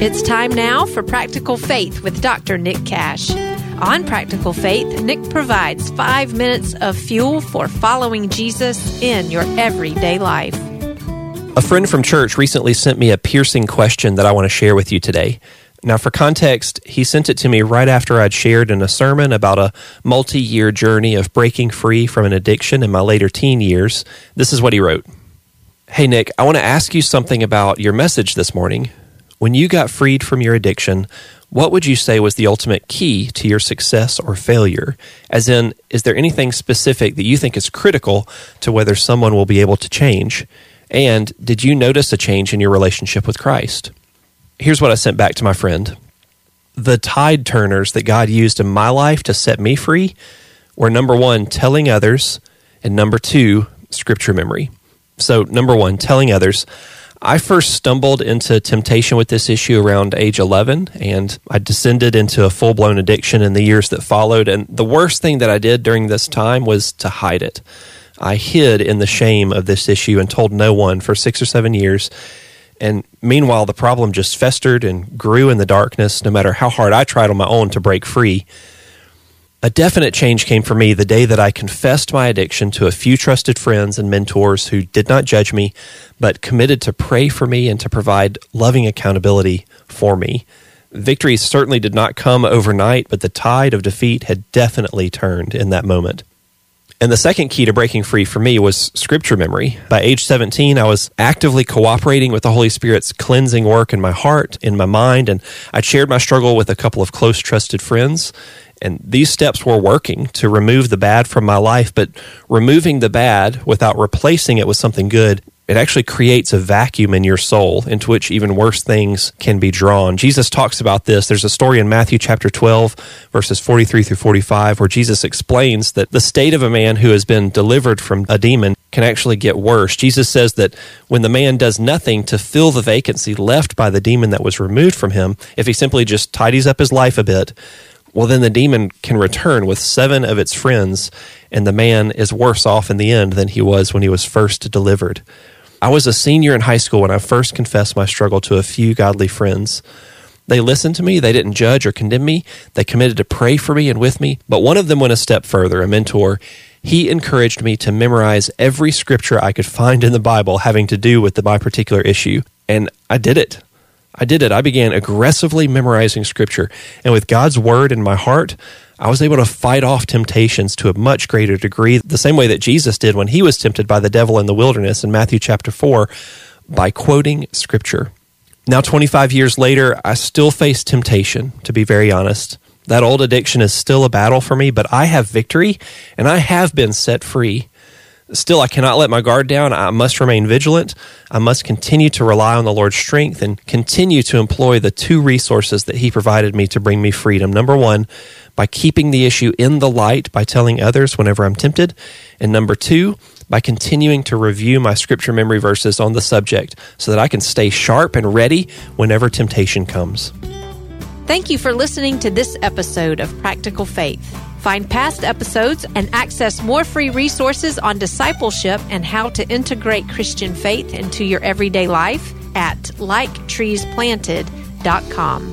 It's time now for Practical Faith with Dr. Nick Cash. On Practical Faith, Nick provides 5 minutes of fuel for following Jesus in your everyday life. A friend from church recently sent me a piercing question that I want to share with you today. Now, for context, he sent it to me right after I'd shared in a sermon about a multi-year journey of breaking free from an addiction in my later teen years. This is what he wrote. Hey, Nick, I want to ask you something about your message this morning. When you got freed from your addiction, what would you say was the ultimate key to your success or failure? As in, is there anything specific that you think is critical to whether someone will be able to change? And did you notice a change in your relationship with Christ? Here's what I sent back to my friend. The tide turners that God used in my life to set me free were, number one, telling others, and number two, scripture memory. So, number one, telling others. I first stumbled into temptation with this issue around age 11, and I descended into a full-blown addiction in the years that followed. And the worst thing that I did during this time was to hide it. I hid in the shame of this issue and told no one for 6 or 7 years. And meanwhile, the problem just festered and grew in the darkness, no matter how hard I tried on my own to break free. A definite change came for me the day that I confessed my addiction to a few trusted friends and mentors who did not judge me, but committed to pray for me and to provide loving accountability for me. Victory certainly did not come overnight, but the tide of defeat had definitely turned in that moment. And the second key to breaking free for me was scripture memory. By age 17, I was actively cooperating with the Holy Spirit's cleansing work in my heart, in my mind, and I shared my struggle with a couple of close trusted friends. And these steps were working to remove the bad from my life, but removing the bad without replacing it with something good, it actually creates a vacuum in your soul into which even worse things can be drawn. Jesus talks about this. There's a story in Matthew chapter 12, verses 43 through 45, where Jesus explains that the state of a man who has been delivered from a demon can actually get worse. Jesus says that when the man does nothing to fill the vacancy left by the demon that was removed from him, if he simply just tidies up his life a bit, well, then the demon can return with 7 of its friends, and the man is worse off in the end than he was when he was first delivered. I was a senior in high school when I first confessed my struggle to a few godly friends. They listened to me, they didn't judge or condemn me, they committed to pray for me and with me, but one of them went a step further, a mentor. He encouraged me to memorize every scripture I could find in the Bible having to do with my particular issue, and I did it. I began aggressively memorizing scripture, and with God's word in my heart, I was able to fight off temptations to a much greater degree, the same way that Jesus did when he was tempted by the devil in the wilderness in Matthew chapter 4, by quoting scripture. Now, 25 years later, I still face temptation, to be very honest. That old addiction is still a battle for me, but I have victory, and I have been set free. Still, I cannot let my guard down. I must remain vigilant. I must continue to rely on the Lord's strength and continue to employ the 2 resources that he provided me to bring me freedom. Number 1, by keeping the issue in the light by telling others whenever I'm tempted. And number 2, by continuing to review my scripture memory verses on the subject so that I can stay sharp and ready whenever temptation comes. Thank you for listening to this episode of Practical Faith. Find past episodes and access more free resources on discipleship and how to integrate Christian faith into your everyday life at liketreesplanted.com.